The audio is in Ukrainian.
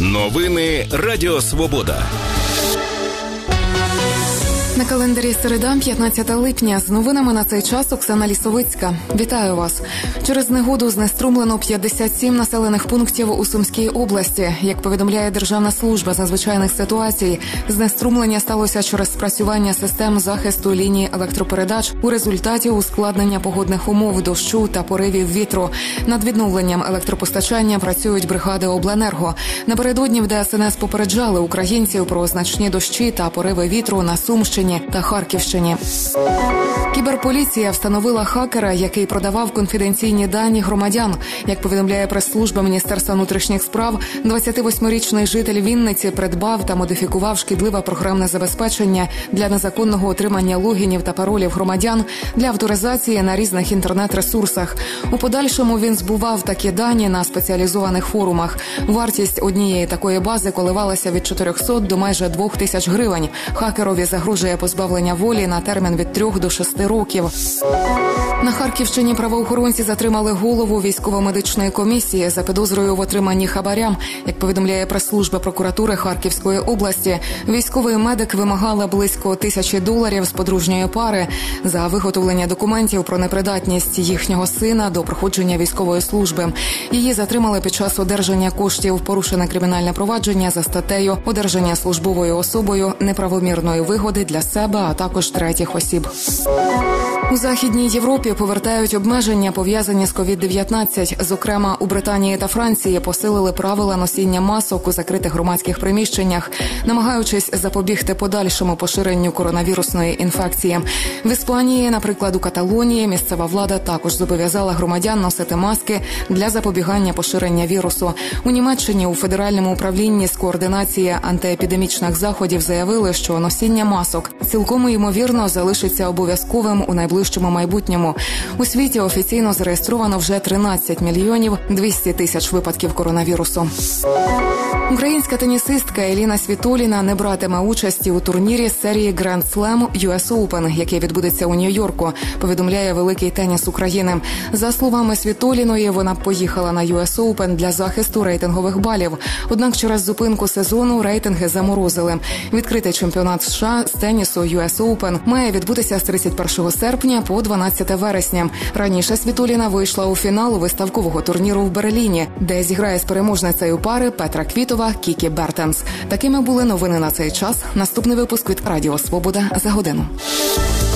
Новини Радіо Свобода. На календарі середа, 15 липня. З новинами на цей час Оксана Лісовицька. Вітаю вас. Через негоду знеструмлено 57 населених пунктів у Сумській області. Як повідомляє Державна служба з надзвичайних ситуацій, знеструмлення сталося через спрацювання систем захисту ліній електропередач у результаті ускладнення погодних умов, дощу та поривів вітру. Над відновленням електропостачання працюють бригади обленерго. Напередодні в ДСНС попереджали українців про значні дощі та пориви вітру на Сумщині та Харківщині. Кіберполіція встановила хакера, який продавав конфіденційні дані громадян. Як повідомляє прес-служба Міністерства внутрішніх справ, 28-річний житель Вінниці придбав та модифікував шкідливе програмне забезпечення для незаконного отримання логінів та паролів громадян для авторизації на різних інтернет-ресурсах. У подальшому він збував такі дані на спеціалізованих форумах. Вартість однієї такої бази коливалася від 400 до майже 2000 гривень. Хакерові загрожує позбавлення волі на термін від 3 до 6 років. На Харківщині правоохоронці затримали голову військово-медичної комісії за підозрою в отриманні хабаря. Як повідомляє прес-служба прокуратури Харківської області, військовий медик вимагала близько $1000 з подружньої пари за виготовлення документів про непридатність їхнього сина до проходження військової служби. Її затримали під час одержання коштів, порушене кримінальне провадження за статтею «Одержання службовою особою неправомірної вигоди для себе, а також третіх осіб». У Західній Європі повертають обмеження, пов'язані з COVID-19. Зокрема, у Британії та Франції посилили правила носіння масок у закритих громадських приміщеннях, намагаючись запобігти подальшому поширенню коронавірусної інфекції. В Іспанії, наприклад, у Каталонії, місцева влада також зобов'язала громадян носити маски для запобігання поширення вірусу. У Німеччині у Федеральному управлінні з координації антиепідемічних заходів заявили, що носіння масок цілком ймовірно залишиться обов'язковим у найближчому майбутньому. У світі офіційно зареєстровано вже 13 мільйонів 200 тисяч випадків коронавірусу. Українська тенісистка Еліна Світоліна не братиме участі у турнірі серії Grand Slam US Open, який відбудеться у Нью-Йорку, повідомляє Великий теніс України. За словами Світоліної, вона поїхала на US Open для захисту рейтингових балів. Однак через зупинку сезону рейтинги заморозили. Відкритий чемпіонат США з тенісу US Open має відбутися з 31 серпня по 12 вересня. Раніше Світоліна вийшла у фінал виставкового турніру в Берліні, де зіграє з переможницею пари Петра Квітова Кікі Бертенс. Такими були новини на цей час. Наступний випуск від Радіо Свобода за годину.